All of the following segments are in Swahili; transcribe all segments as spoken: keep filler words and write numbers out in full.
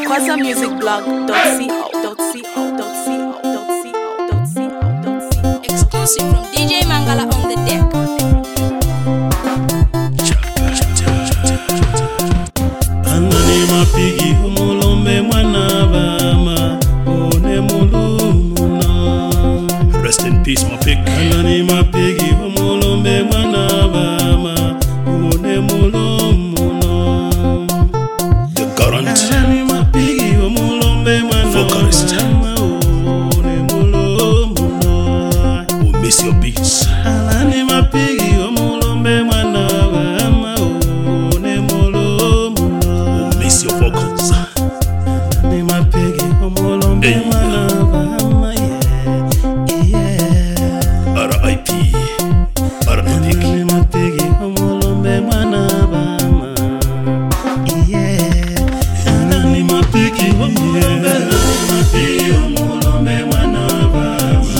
Kwaza Music Blog dot co. Exclusive from D J Mangala on the deck. Anani mapigi umulombe mwana bama one mulumuna. Rest in peace, my pig. Anani mapigi umulombe mwana bama one mulumuna. The current Anani mapigi umulombe mwana vocalist bama one mulumuna. who miss your beats. Anani mapigi umulombe mwana bama one mulumuna. Miss your vocals. Ni mapigi umulombe Hey. mwana bama yeah yeah. R I P R I P Ni mapigi umulombe mwana bama yeah. Ni mapigi umulombe mapigi umulombe mwana bama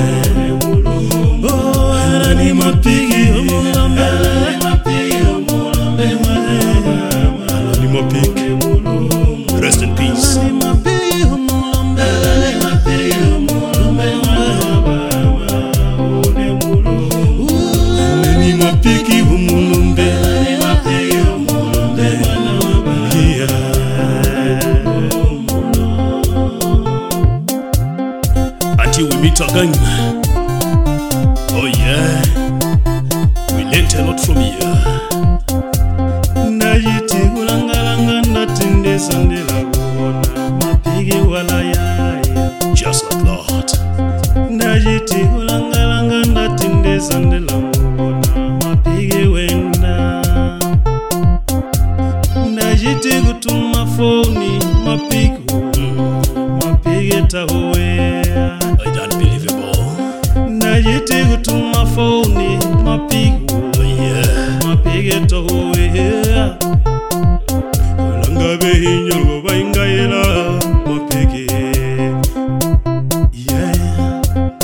oh ni mapigi umulombe mapigi umulombe mwana bama Ni my pig. Rest in peace. Ni mapigi umulombe mapigi umulombe mwana bama Ni mapigi umulombe mapigi umulombe mwana bama Until we meet again. Oh yeah, we learned a lot from you. Ndajiti kulangalanga ndatindesa ndela kuona mapigi wala yaya Just like that. Ndajiti kulangalanga ndatindesa ndela kuona mapigi wenda Ndajiti kutuma phone mapigi mapigi tahowea Unbelievable. Ndajiti kutuma phone mapigi Oh yeah. mapige tohuwea Langabe hinyo baingayela mapige yeah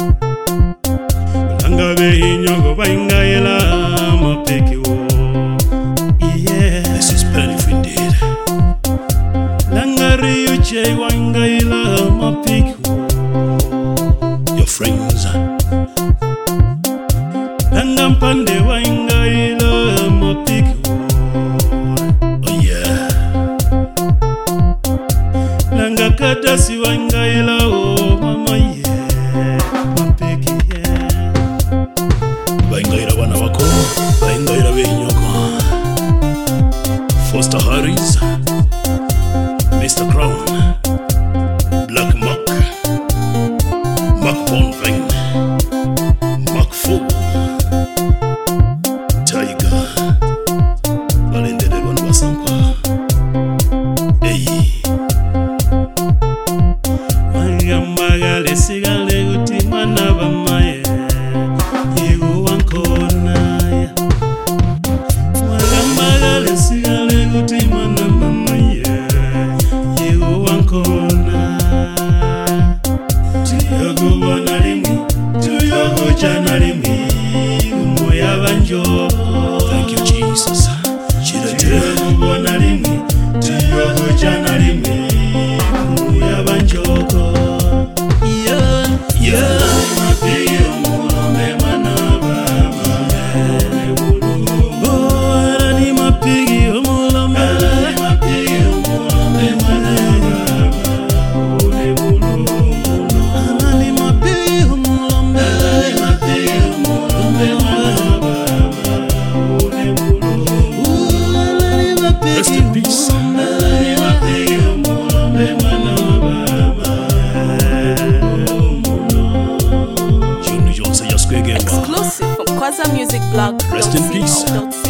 Langabe hinyo baingayela mapige wo yeah This is painful indeed. Langari uche waingayela mapige wo Your friends. Langampande waingayela mapige wo Oh yeah. Langa kadasi wangaila o mama ye mapeki ye Baingaira wana wako. Baingaira behinyoko. Foster Harris. Mister Crown. Black Mark. Mark Bonvin. Mark Fu. Tiger. Balende de banu basankwa. Hey. Wangambagale sigale guti mwana bamaye Yigu wankona ya Wangambagale sigale guti mwana bamaye Yigu wankona Tuyogo wana limi Tuyogo jana limi Umoya banjo Thank you, Jesus. Chirete. Tuyogo wana limi Tuyogo jana limi Umoya banjoko Yeah, yeah Mapigi umulombe mwana bama Oh, arani mapigi umulombe Arani mapigi umulombe mwana bama Arani mapigi umulombe Arani mapigi umulombe mwana bama Arani mapigi Rest in peace. Arani mapigi umulombe mwana bama Junior Johnson, your square game. Exclusive from Kwaza Music Blog Rest in peace. dot co.